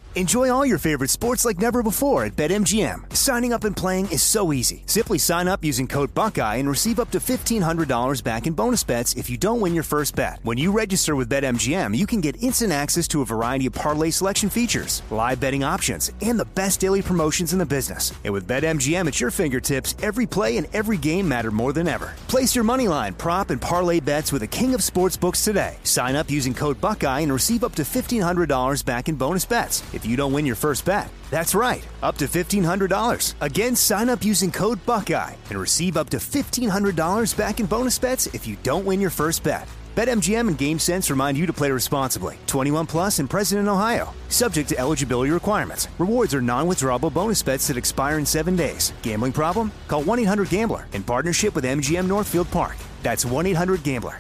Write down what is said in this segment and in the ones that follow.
Enjoy all your favorite sports like never before at BetMGM. Signing up and playing is so easy. Simply sign up using code Buckeye and receive up to $1,500 back in bonus bets if you don't win your first bet. When you register with BetMGM, you can get instant access to a variety of parlay selection features, live betting options, and the best daily promotions in the business. And with BetMGM at your fingertips, every play and every game matter more than ever. Place your moneyline, prop, and parlay bets with the king of sportsbooks today. Sign up using code Buckeye and receive up to $1,500 back in bonus bets if you don't win your first bet. That's right, up to $1,500. Again, sign up using code Buckeye and receive up to $1,500 back in bonus bets if you don't win your first bet. BetMGM and GameSense remind you to play responsibly. 21 plus and present in Ohio. Subject to eligibility requirements. Rewards are non-withdrawable bonus bets that expire in 7 days. Gambling problem? Call 1-800-GAMBLER in partnership with MGM Northfield Park. That's 1-800-GAMBLER.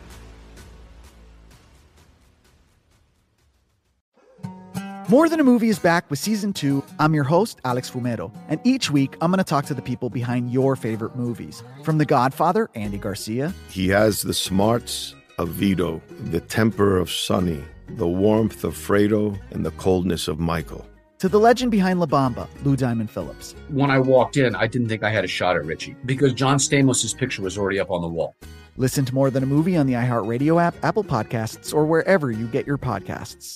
More Than a Movie is back with Season 2. I'm your host, Alex Fumero, and each week I'm going to talk to the people behind your favorite movies. From The Godfather, Andy Garcia. He has the smarts of Vito, the temper of Sonny, the warmth of Fredo, and the coldness of Michael. To the legend behind La Bamba, Lou Diamond Phillips. When I walked in, I didn't think I had a shot at Richie because John Stamos' picture was already up on the wall. Listen to More Than a Movie on the iHeartRadio app, Apple Podcasts, or wherever you get your podcasts.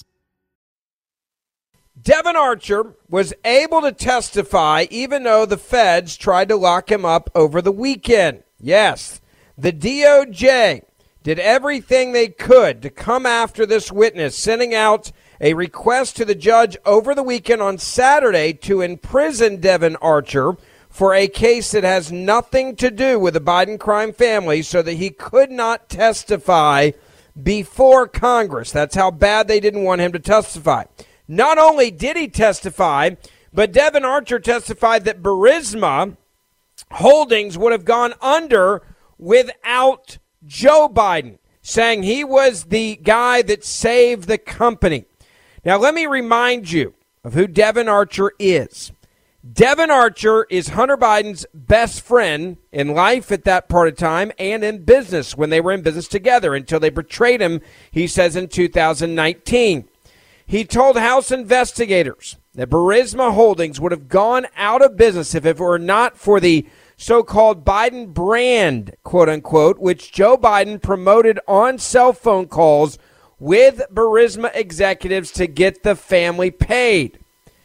Devon Archer was able to testify even though the feds tried to lock him up over the weekend. Yes, the DOJ did everything they could to come after this witness, sending out a request to the judge over the weekend on Saturday to imprison Devon Archer for a case that has nothing to do with the Biden crime family so that he could not testify before Congress. That's how bad they didn't want him to testify. Not only did he testify, but Devon Archer testified that Burisma Holdings would have gone under without Joe Biden, saying he was the guy that saved the company. Now, let me remind you of who Devon Archer is. Devon Archer is Hunter Biden's best friend in life at that part of time and in business when they were in business together until they betrayed him, he says, in 2019. He told House investigators that Burisma Holdings would have gone out of business if it were not for the so-called Biden brand, quote unquote, which Joe Biden promoted on cell phone calls with Burisma executives to get the family paid.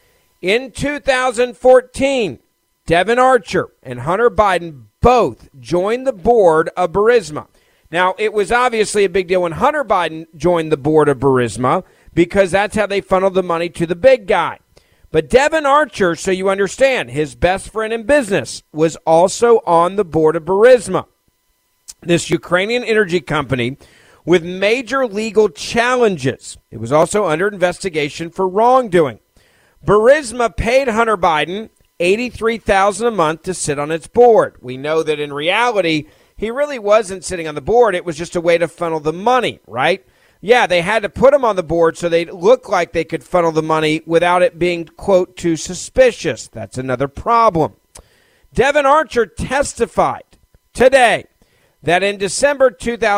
In 2014, Devon Archer and Hunter Biden both joined the board of Burisma. Now, it was obviously a big deal when Hunter Biden joined the board of Burisma, because that's how they funneled the money to the big guy. But Devon Archer, so you understand, his best friend in business, was also on the board of Burisma, this Ukrainian energy company with major legal challenges. It was also under investigation for wrongdoing. Burisma paid Hunter Biden $83,000 a month to sit on its board. We know that in reality, he really wasn't sitting on the board. It was just a way to funnel the money, right? Yeah, they had to put him on the board so they looked like they could funnel the money without it being, quote, too suspicious. That's another problem. Devon Archer testified today that in December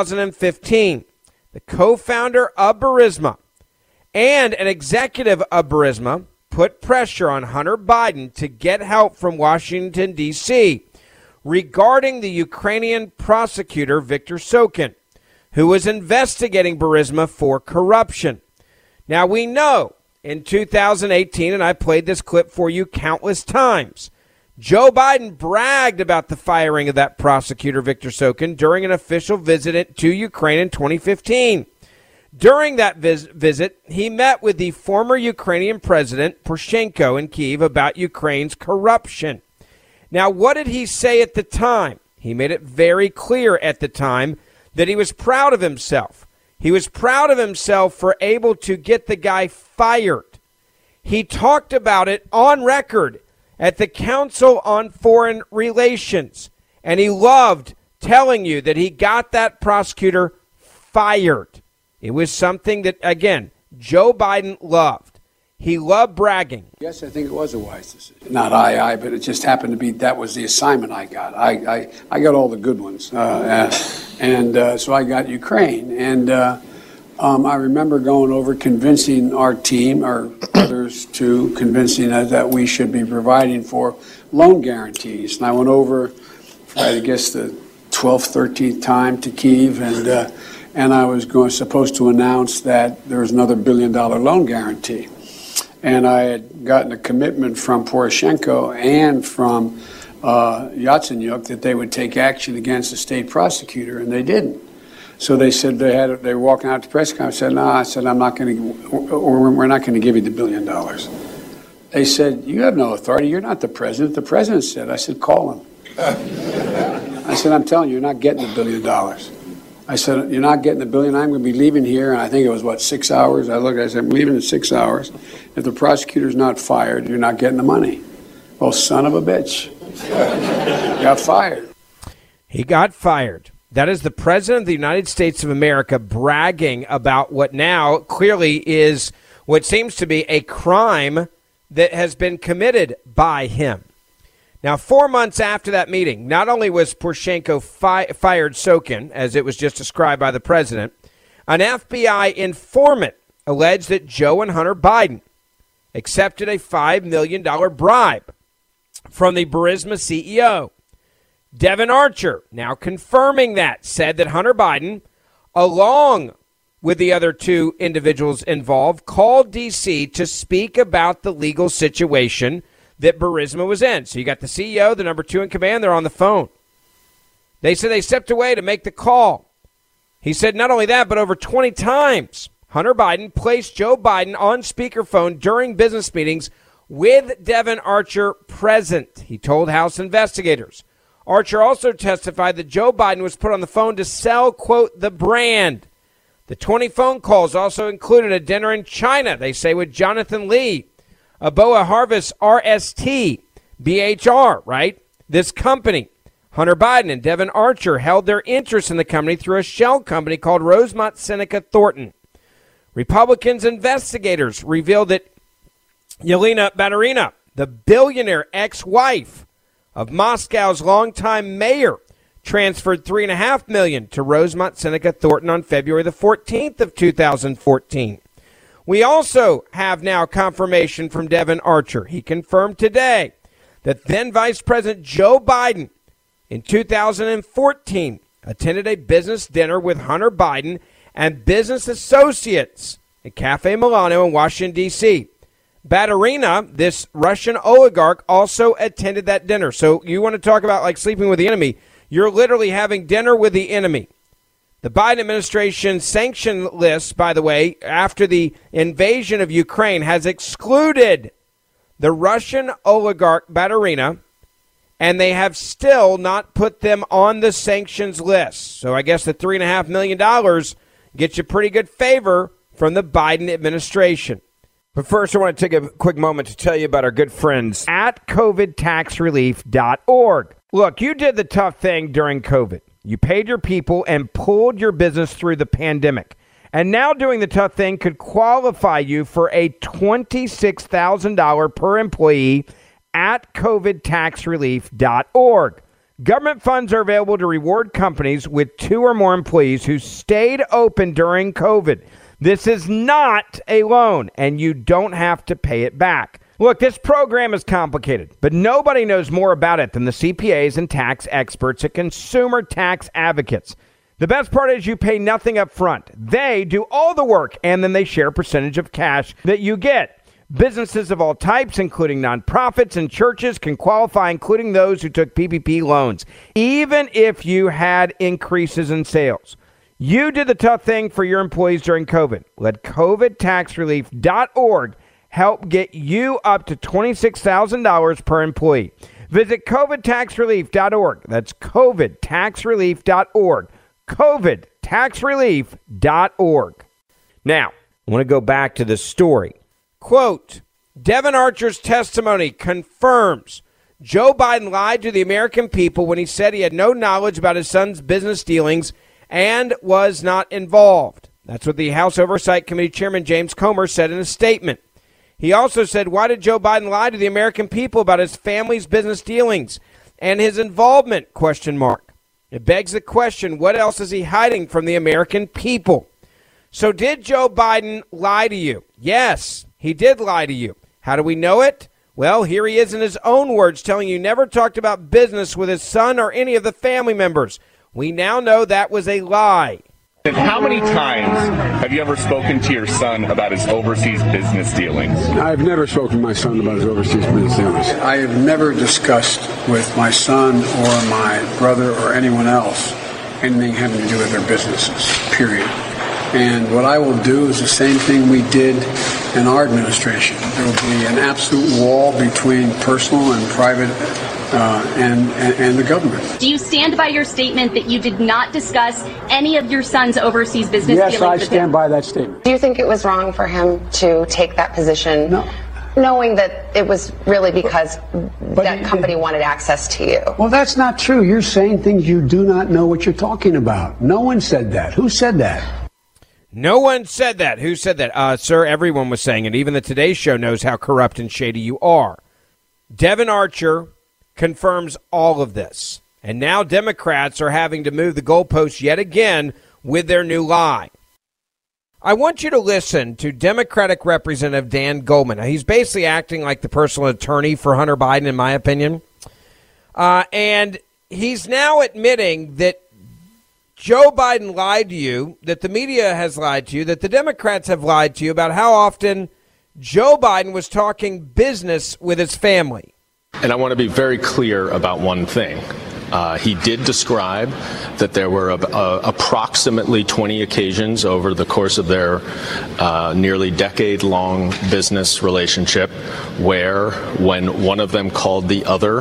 2015, the co-founder of Burisma and an executive of Burisma put pressure on Hunter Biden to get help from Washington, D.C. regarding the Ukrainian prosecutor, Viktor Shokin, who was investigating Burisma for corruption. Now, we know in 2018, and I played this clip for you countless times, Joe Biden bragged about the firing of that prosecutor, Viktor Shokin, during an official visit to Ukraine in 2015. During that visit, he met with the former Ukrainian president, Poroshenko, in Kyiv about Ukraine's corruption. Now, what did he say at the time? He made it very clear at the time that he was proud of himself. He was proud of himself for able to get the guy fired. He talked about it on record at the Council on Foreign Relations, and he loved telling you that he got that prosecutor fired. It was something that, again, Joe Biden loved. He loved bragging. Yes, I think it was a wise decision. Not I, but it just happened to be that was the assignment I got. I got all the good ones. So I got Ukraine. And I remember going over convincing our team, or others too, convincing us that we should be providing for loan guarantees. And I went over for, I guess, the 12th, 13th time to Kyiv, and I was supposed to announce that there was another $1 billion loan guarantee. And I had gotten a commitment from Poroshenko and from Yatsenyuk that they would take action against the state prosecutor, and they didn't. So they said they were walking out to press conference. I said, no, I said, I'm not going to, or we're not going to give you the $1 billion. They said, you have no authority. You're not the president. The president said. I said, call him. I said, I'm telling you, you're not getting the $1 billion. I said, you're not getting the $1 billion. I'm going to be leaving here. And I think it was, 6 hours? I said, I'm leaving in 6 hours. If the prosecutor's not fired, you're not getting the money. Well, son of a bitch. Got fired. He got fired. That is the President of the United States of America bragging about what now clearly is what seems to be a crime that has been committed by him. Now, 4 months after that meeting, not only was Poroshenko fired Sokin, as it was just described by the president, an FBI informant alleged that Joe and Hunter Biden accepted a $5 million bribe from the Burisma CEO. Devon Archer, now confirming that, said that Hunter Biden, along with the other two individuals involved, called D.C. to speak about the legal situation that Burisma was in. So you got the CEO, the number two in command, they're on the phone. They said they stepped away to make the call. He said not only that, but over 20 times, Hunter Biden placed Joe Biden on speakerphone during business meetings with Devon Archer present, he told House investigators. Archer also testified that Joe Biden was put on the phone to sell, quote, the brand. The 20 phone calls also included a dinner in China, they say, with Jonathan Lee, Aboa Harvest RST, BHR, right? This company, Hunter Biden and Devon Archer held their interest in the company through a shell company called Rosemont Seneca Thornton. Republicans investigators revealed that Yelena Baturina, the billionaire ex-wife of Moscow's longtime mayor, transferred $3.5 million to Rosemont Seneca Thornton on February the 14th of 2014. We also have now confirmation from Devon Archer. He confirmed today that then Vice President Joe Biden in 2014 attended a business dinner with Hunter Biden and business associates at Cafe Milano in Washington, D.C. Baturina, this Russian oligarch, also attended that dinner. So you want to talk about like sleeping with the enemy. You're literally having dinner with the enemy. The Biden administration sanction list, by the way, after the invasion of Ukraine, has excluded the Russian oligarch Baturina, and they have still not put them on the sanctions list. So I guess the $3.5 million gets you pretty good favor from the Biden administration. But first, I want to take a quick moment to tell you about our good friends at COVIDTaxRelief.org. Look, you did the tough thing during COVID. You paid your people and pulled your business through the pandemic. And now doing the tough thing could qualify you for a $26,000 per employee at COVIDTaxRelief.org. Government funds are available to reward companies with 2 or more employees who stayed open during COVID. This is not a loan, and you don't have to pay it back. Look, this program is complicated, but nobody knows more about it than the CPAs and tax experts at Consumer Tax Advocates. The best part is you pay nothing up front. They do all the work, and then they share a percentage of cash that you get. Businesses of all types, including nonprofits and churches, can qualify, including those who took PPP loans, even if you had increases in sales. You did the tough thing for your employees during COVID. Let COVIDTaxRelief.org help get you up to $26,000 per employee. Visit COVIDTaxRelief.org. That's COVIDTaxRelief.org. COVIDTaxRelief.org. Now, I want to go back to the story. Quote, Devon Archer's testimony confirms Joe Biden lied to the American people when he said he had no knowledge about his son's business dealings and was not involved. That's what the House Oversight Committee Chairman James Comer said in a statement. He also said, why did Joe Biden lie to the American people about his family's business dealings and his involvement? ? It begs the question, what else is he hiding from the American people? So did Joe Biden lie to you? Yes, he did lie to you. How do we know it? Well, here he is in his own words telling you never talked about business with his son or any of the family members. We now know that was a lie. And how many times have you ever spoken to your son about his overseas business dealings? I've never spoken to my son about his overseas business dealings. I have never discussed with my son or my brother or anyone else anything having to do with their businesses, period. And what I will do is the same thing we did in our administration. There will be an absolute wall between personal and private and the government. Do you stand by your statement that you did not discuss any of your son's overseas business dealings? Yes, I stand by that statement. Do you think it was wrong for him to take that position? No. Knowing that it was really because that company wanted access to you? Well, that's not true. You're saying things you do not know what you're talking about. No one said that. Who said that? No one said that. Who said that? Sir, everyone was saying it. Even the Today Show knows how corrupt and shady you are. Devon Archer confirms all of this. And now Democrats are having to move the goalposts yet again with their new lie. I want you to listen to Democratic Representative Dan Goldman. Now, he's basically acting like the personal attorney for Hunter Biden, in my opinion. And he's now admitting that Joe Biden lied to you, that the media has lied to you, that the Democrats have lied to you about how often Joe Biden was talking business with his family. And I want to be very clear about one thing. He did describe that there were approximately 20 occasions over the course of their nearly decade-long business relationship where, when one of them called the other,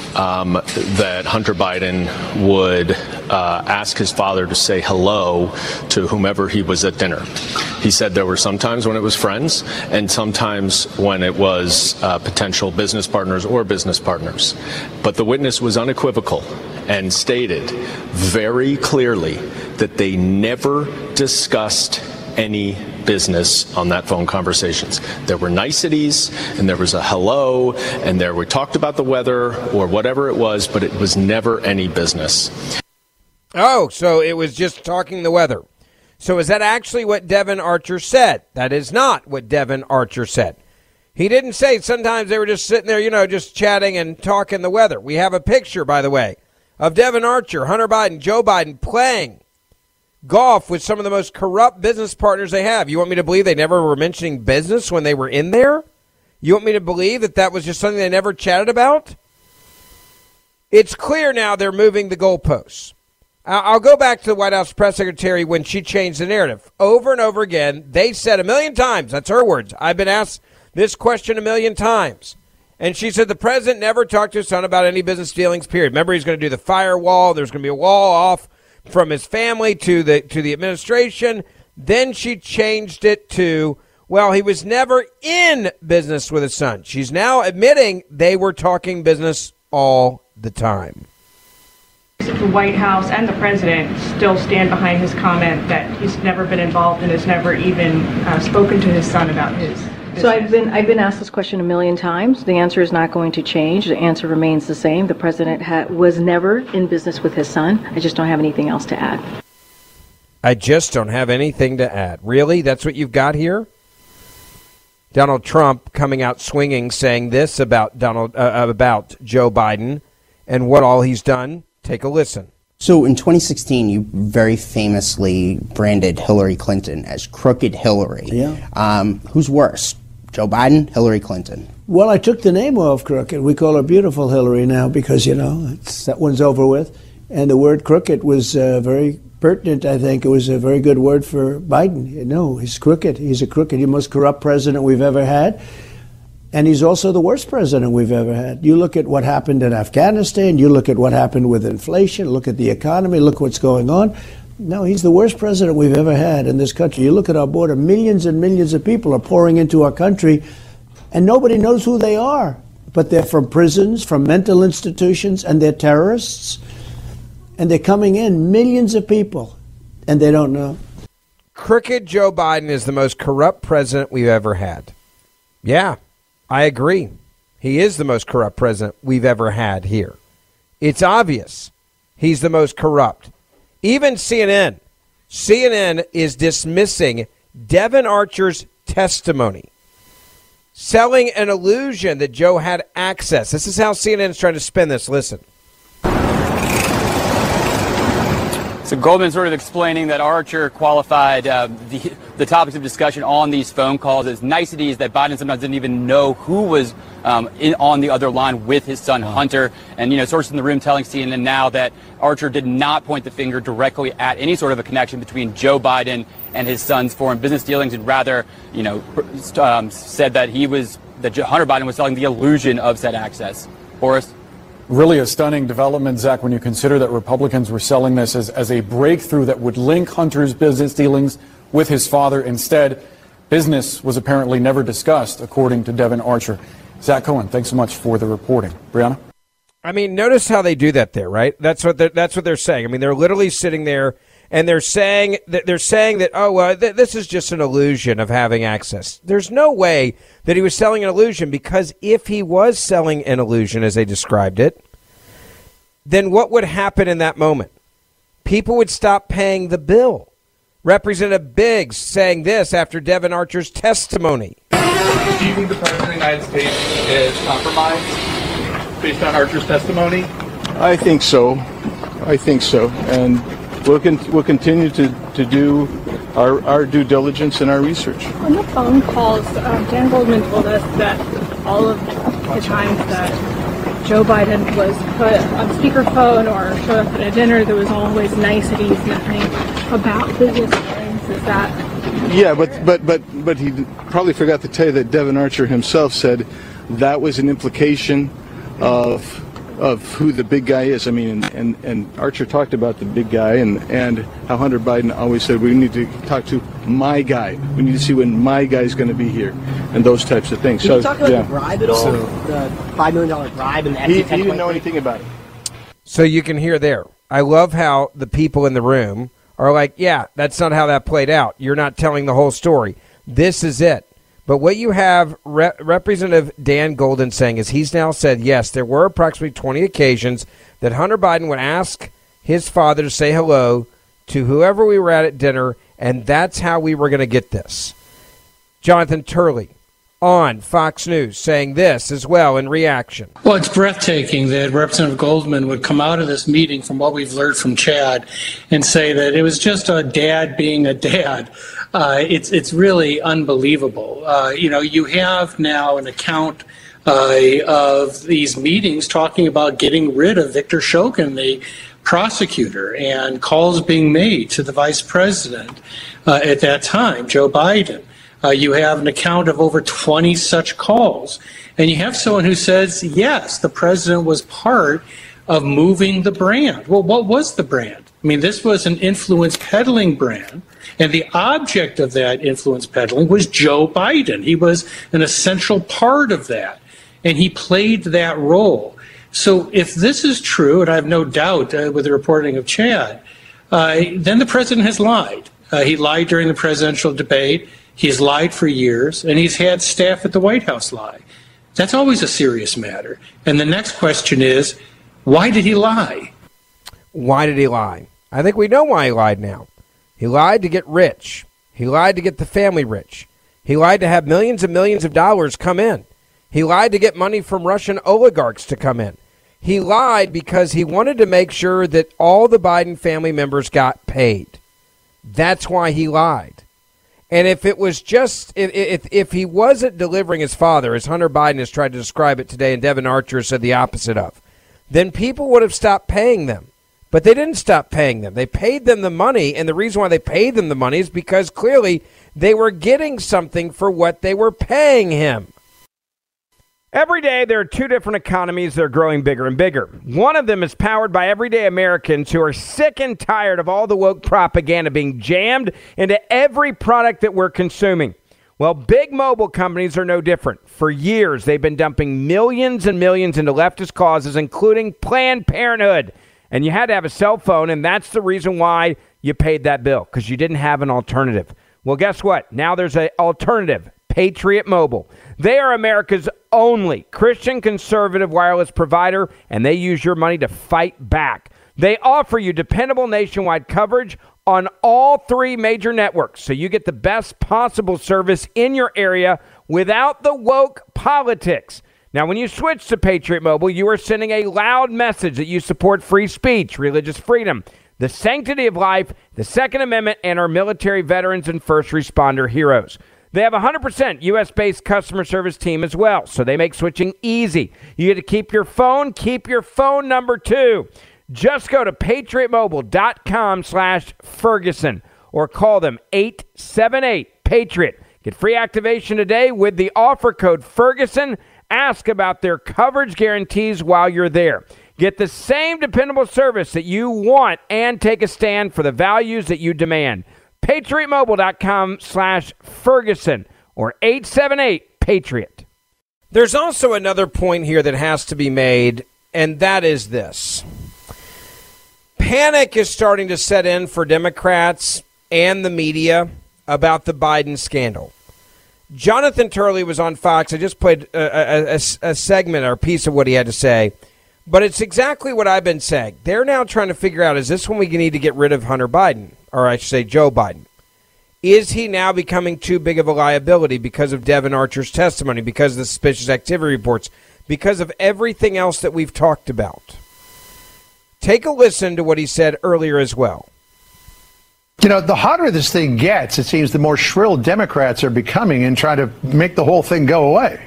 that Hunter Biden would ask his father to say hello to whomever he was at dinner. He said there were some times when it was friends and sometimes when it was potential business partners or business partners. But the witness was unequivocal and stated very clearly that they never discussed any business on that phone conversations. There were niceties and there was a hello and we talked about the weather or whatever it was, but it was never any business. Oh, so it was just talking the weather. So is that actually what Devon Archer said? That is not what Devon Archer said. He didn't say sometimes they were just sitting there, just chatting and talking the weather. We have a picture, by the way, of Devon Archer, Hunter Biden, Joe Biden playing golf with some of the most corrupt business partners they have. You want me to believe they never were mentioning business when they were in there? You want me to believe that was just something they never chatted about? It's clear now they're moving the goalposts. I'll go back to the White House press secretary when she changed the narrative. Over and over again, they said 1,000,000 times, that's her words, I've been asked this question 1,000,000 times. And she said the president never talked to his son about any business dealings, period. Remember, he's going to do the firewall. There's going to be a wall off from his family to the administration. Then she changed it to, well, he was never in business with his son. She's now admitting they were talking business all the time. The White House and the president still stand behind his comment that he's never been involved and has never even spoken to his son about his business. So I've been asked this question 1,000,000 times. The answer is not going to change. The answer remains the same. The president was never in business with his son. I just don't have anything else to add. I just don't have anything to add. Really? That's what you've got here? Donald Trump coming out swinging, saying this about Joe Biden and what all he's done. Take a listen. So in 2016, you very famously branded Hillary Clinton as Crooked Hillary. Yeah. Who's worse, Joe Biden, Hillary Clinton? Well, I took the name off Crooked. We call her Beautiful Hillary now because, that one's over with. And the word crooked was very pertinent, I think. It was a very good word for Biden. No, he's crooked. He's a crooked, the most corrupt president we've ever had. And he's also the worst president we've ever had. You look at what happened in Afghanistan. You look at what happened with inflation. Look at the economy. Look what's going on. No, he's the worst president we've ever had in this country. You look at our border. Millions and millions of people are pouring into our country, and nobody knows who they are. But they're from prisons, from mental institutions, and they're terrorists. And they're coming in, millions of people, and they don't know. Crooked Joe Biden is the most corrupt president we've ever had. Yeah. I agree. He is the most corrupt president we've ever had here. It's obvious he's the most corrupt. Even CNN CNN is dismissing Devon Archer's testimony, selling an illusion that Joe had access. This is how CNN is trying to spin this. Listen. So Goldman sort of explaining that Archer qualified the topics of discussion on these phone calls as niceties that Biden sometimes didn't even know who was on the other line with his son Hunter. And, sources in the room telling CNN now that Archer did not point the finger directly at any sort of a connection between Joe Biden and his son's foreign business dealings, and rather, said that Hunter Biden was selling the illusion of said access. Boris? Really a stunning development, Zach, when you consider that Republicans were selling this as a breakthrough that would link Hunter's business dealings with his father. Instead, business was apparently never discussed, according to Devon Archer. Zach Cohen, thanks so much for the reporting. Brianna? I mean, notice how they do that there, right? That's what they're saying. I mean, they're literally sitting there and they're saying that this is just an illusion of having access. There's no way that he was selling an illusion, because if he was selling an illusion, as they described it, then what would happen in that moment? People would stop paying the bill. Representative Biggs saying this after Devon Archer's testimony. Do you think the President of the United States is compromised based on Archer's testimony? I think so. And we'll continue to do our due diligence and our research. On the phone calls, Dan Goldman told us that all of the times that Joe Biden was put on speakerphone or showed up at a dinner, there was always niceties, nothing about business things. Is that? Yeah, but he probably forgot to tell you that Devon Archer himself said that was an implication of who the big guy is. I mean, and Archer talked about the big guy and how Hunter Biden always said, we need to talk to my guy. We need to see when my guy's going to be here, and those types of things. Did you talk about the bribe at all? The $5 million bribe and the he didn't know anything about it. So you can hear there. I love how the people in the room are like, yeah, that's not how that played out. You're not telling the whole story. This is it. But what you have Representative Dan Golden saying is he's now said, yes, there were approximately 20 occasions that Hunter Biden would ask his father to say hello to whoever we were at dinner, and that's how we were going to get this. Jonathan Turley on Fox News saying this as well in reaction. Well, it's breathtaking that Representative Goldman would come out of this meeting, from what we've learned from Chad, and say that it was just a dad being a dad. It's really unbelievable. You have now an account of these meetings talking about getting rid of Victor Shokin, the prosecutor, and calls being made to the vice president at that time, Joe Biden. You have an account of over 20 such calls. And you have someone who says, yes, the president was part of moving the brand. Well, what was the brand? I mean, this was an influence peddling brand. And the object of that influence peddling was Joe Biden. He was an essential part of that. And he played that role. So if this is true, and I have no doubt with the reporting of Chad, then the president has lied. He lied during the presidential debate. He's lied for years, and he's had staff at the White House lie. That's always a serious matter. And the next question is, why did he lie? Why did he lie? I think we know why he lied now. He lied to get rich. He lied to get the family rich. He lied to have millions and millions of dollars come in. He lied to get money from Russian oligarchs to come in. He lied because he wanted to make sure that all the Biden family members got paid. That's why he lied. And if it was just, if he wasn't delivering his father, as Hunter Biden has tried to describe it today, and Devon Archer said the opposite of, then people would have stopped paying them. But they didn't stop paying them. They paid them the money, and the reason why they paid them the money is because clearly they were getting something for what they were paying him. Every day, there are two different economies that are growing bigger and bigger. One of them is powered by everyday Americans who are sick and tired of all the woke propaganda being jammed into every product that we're consuming. Well, big mobile companies are no different. For years, they've been dumping millions and millions into leftist causes, including Planned Parenthood. And you had to have a cell phone, and that's the reason why you paid that bill, because you didn't have an alternative. Well, guess what? Now there's an alternative. Patriot Mobile. They are America's only Christian conservative wireless provider, and they use your money to fight back. They offer you dependable nationwide coverage on all 3 major networks, so you get the best possible service in your area without the woke politics. Now, when you switch to Patriot Mobile, you are sending a loud message that you support free speech, religious freedom, the sanctity of life, the Second Amendment, and our military veterans and first responder heroes. They have a 100% U.S.-based customer service team as well, so they make switching easy. You get to keep your phone number too. Just go to patriotmobile.com/Ferguson or call them 878-PATRIOT. Get free activation today with the offer code Ferguson. Ask about their coverage guarantees while you're there. Get the same dependable service that you want and take a stand for the values that you demand. patriotmobile.com/Ferguson or 878-PATRIOT. There's also another point here that has to be made, and that is this. Panic is starting to set in for Democrats and the media about the Biden scandal. Jonathan Turley was on Fox. I just played a segment or a piece of what he had to say, but it's exactly what I've been saying. They're now trying to figure out, is this when we need to get rid of Hunter Biden, or I should say Joe Biden? Is he now becoming too big of a liability because of Devin Archer's testimony, because of the suspicious activity reports, because of everything else that we've talked about? Take a listen to what he said earlier as well. You know, the hotter this thing gets, it seems the more shrill Democrats are becoming and trying to make the whole thing go away.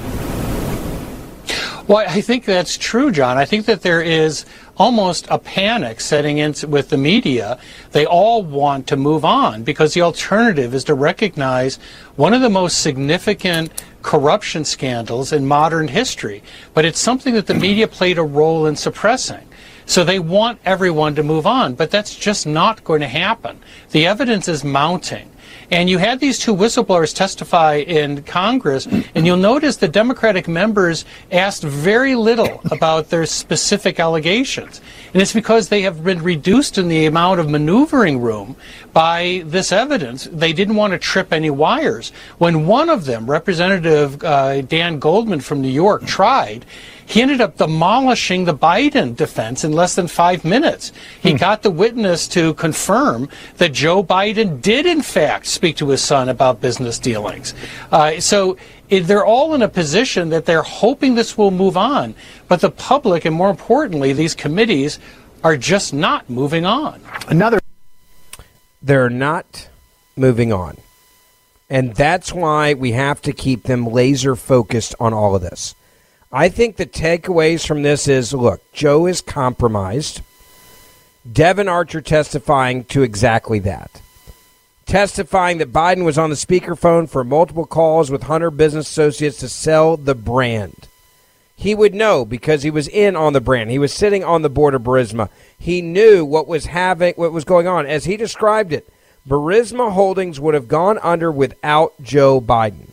Well, I think that's true, John. I think that there is almost a panic setting in with the media. They all want to move on because the alternative is to recognize one of the most significant corruption scandals in modern history. But it's something that the media played a role in suppressing. So they want everyone to move on, but that's just not going to happen. The evidence is mounting. And you had these 2 whistleblowers testify in Congress, and you'll notice the Democratic members asked very little about their specific allegations. And it's because they have been reduced in the amount of maneuvering room by this evidence. They didn't want to trip any wires. When one of them, Representative Dan Goldman from New York, tried, he ended up demolishing the Biden defense in less than 5 minutes. He got the witness to confirm that Joe Biden did, in fact, speak to his son about business dealings. So they're all in a position that they're hoping this will move on. But the public, and more importantly, these committees, are just not moving on. They're not moving on. And that's why we have to keep them laser focused on all of this. I think the takeaways from this is, look, Joe is compromised. Devin Archer testifying to exactly that. Testifying that Biden was on the speakerphone for multiple calls with Hunter business associates to sell the brand. He would know because he was in on the brand. He was sitting on the board of Burisma. He knew what was going on. As he described it, Burisma Holdings would have gone under without Joe Biden.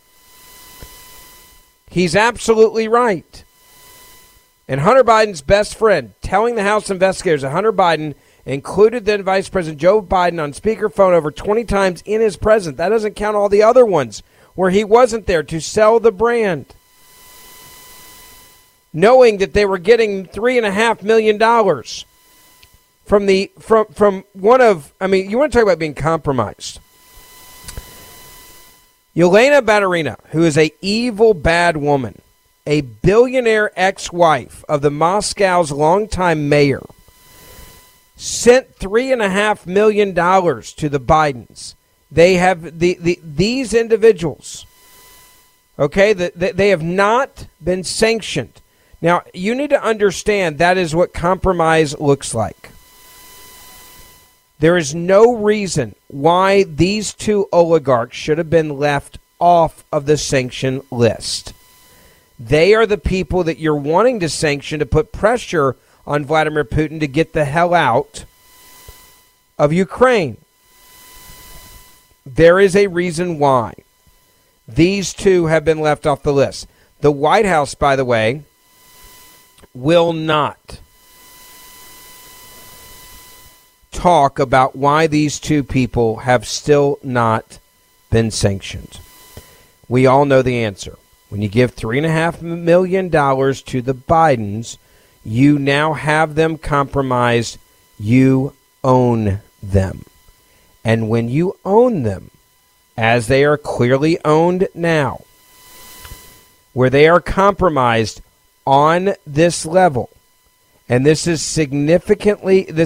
He's absolutely right. And Hunter Biden's best friend telling the House investigators that Hunter Biden included then Vice President Joe Biden on speakerphone over 20 times in his presence. That doesn't count all the other ones where he wasn't there to sell the brand. Knowing that they were getting $3.5 million from one of, I mean, you want to talk about being compromised. Yelena Baturina, who is a evil, bad woman, a billionaire ex-wife of the Moscow's longtime mayor, sent $3.5 million to the Bidens. They have these individuals, okay, they have not been sanctioned. Now, you need to understand that is what compromise looks like. There is no reason why these 2 oligarchs should have been left off of the sanction list. They are the people that you're wanting to sanction to put pressure on Vladimir Putin to get the hell out of Ukraine. There is a reason why these 2 have been left off the list. The White House, by the way, will not talk about why these 2 people have still not been sanctioned. We all know the answer. When you give $3.5 million to the Bidens, you now have them compromised you own them. And when you own them, as they are clearly owned now, where they are compromised on this level, and this is significant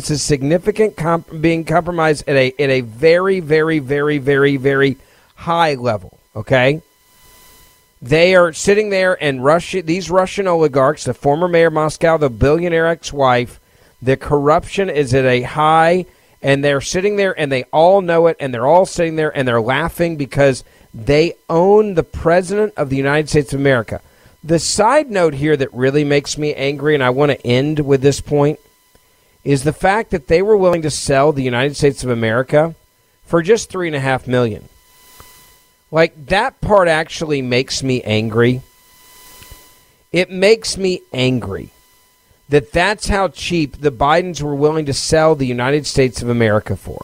being compromised at a very, very, very, very, very high level, okay? They are sitting there, and these Russian oligarchs, the former mayor of Moscow, the billionaire ex-wife, the corruption is at a high, and they're sitting there, and they all know it, and they're all sitting there, and they're laughing because they own the President of the United States of America. The side note here that really makes me angry, and I want to end with this point, is the fact that they were willing to sell the United States of America for just $3.5 million. Like, that part actually makes me angry. It makes me angry that that's how cheap the Bidens were willing to sell the United States of America for.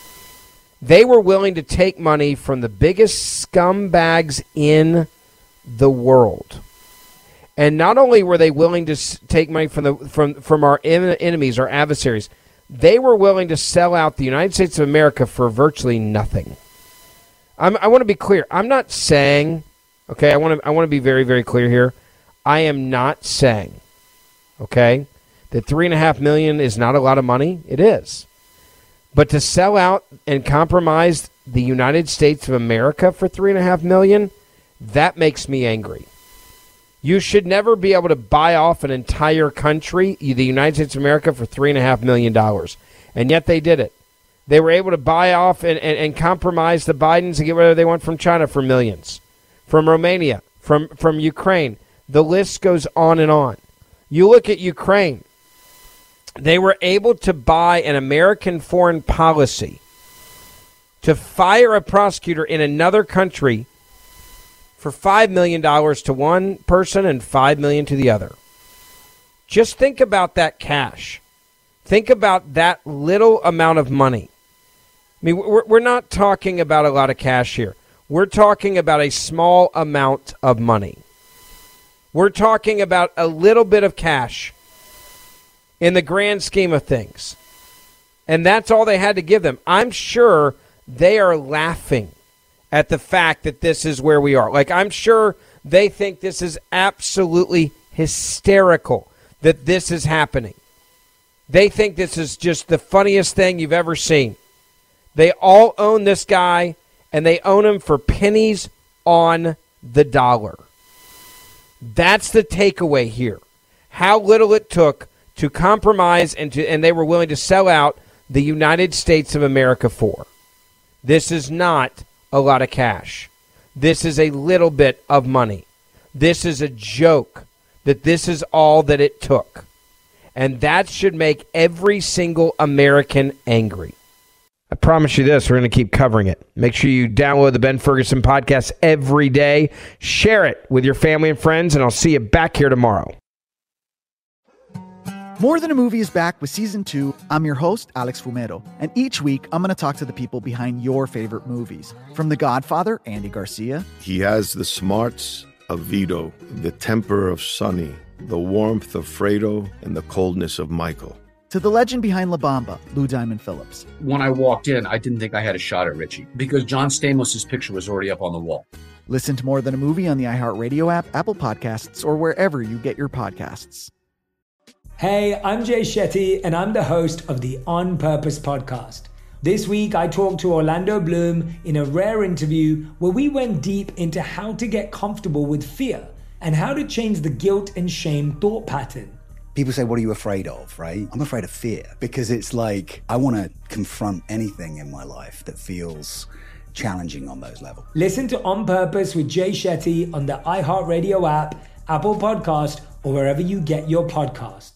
They were willing to take money from the biggest scumbags in the world. And not only were they willing to take money from our enemies, our adversaries, they were willing to sell out the United States of America for virtually nothing. I want to be clear. I'm not saying, okay, I want to be very, very clear here. I am not saying, okay, that $3.5 million is not a lot of money. It is. But to sell out and compromise the United States of America for $3.5 million, that makes me angry. You should never be able to buy off an entire country, the United States of America, for $3.5 million. And yet they did it. They were able to buy off and compromise the Bidens and get whatever they want from China for millions, from Romania, from Ukraine. The list goes on and on. You look at Ukraine. They were able to buy an American foreign policy to fire a prosecutor in another country for $5 million to one person and $5 million to the other. Just think about that cash. Think about that little amount of money. I mean, we're not talking about a lot of cash here. We're talking about a small amount of money. We're talking about a little bit of cash in the grand scheme of things. And that's all they had to give them. I'm sure they are laughing at the fact that this is where we are. Like, I'm sure they think this is absolutely hysterical that this is happening. They think this is just the funniest thing you've ever seen. They all own this guy, and they own him for pennies on the dollar. That's the takeaway here. How little it took to compromise and they were willing to sell out the United States of America for. This is not a lot of cash. This is a little bit of money. This is a joke that this is all that it took. And that should make every single American angry. I promise you this, we're going to keep covering it. Make sure you download the Ben Ferguson podcast every day. Share it with your family and friends, and I'll see you back here tomorrow. More Than a Movie is back with Season 2. I'm your host, Alex Fumero, and each week I'm going to talk to the people behind your favorite movies. From The Godfather, Andy Garcia. He has the smarts of Vito, the temper of Sonny, the warmth of Fredo, and the coldness of Michael. To the legend behind La Bamba, Lou Diamond Phillips. When I walked in, I didn't think I had a shot at Richie because John Stamos' picture was already up on the wall. Listen to More Than a Movie on the iHeartRadio app, Apple Podcasts, or wherever you get your podcasts. Hey, I'm Jay Shetty, and I'm the host of the On Purpose podcast. This week, I talked to Orlando Bloom in a rare interview where we went deep into how to get comfortable with fear and how to change the guilt and shame thought pattern. People say, what are you afraid of, right? I'm afraid of fear because it's like I want to confront anything in my life that feels challenging on those levels. Listen to On Purpose with Jay Shetty on the iHeartRadio app, Apple Podcast, or wherever you get your podcasts.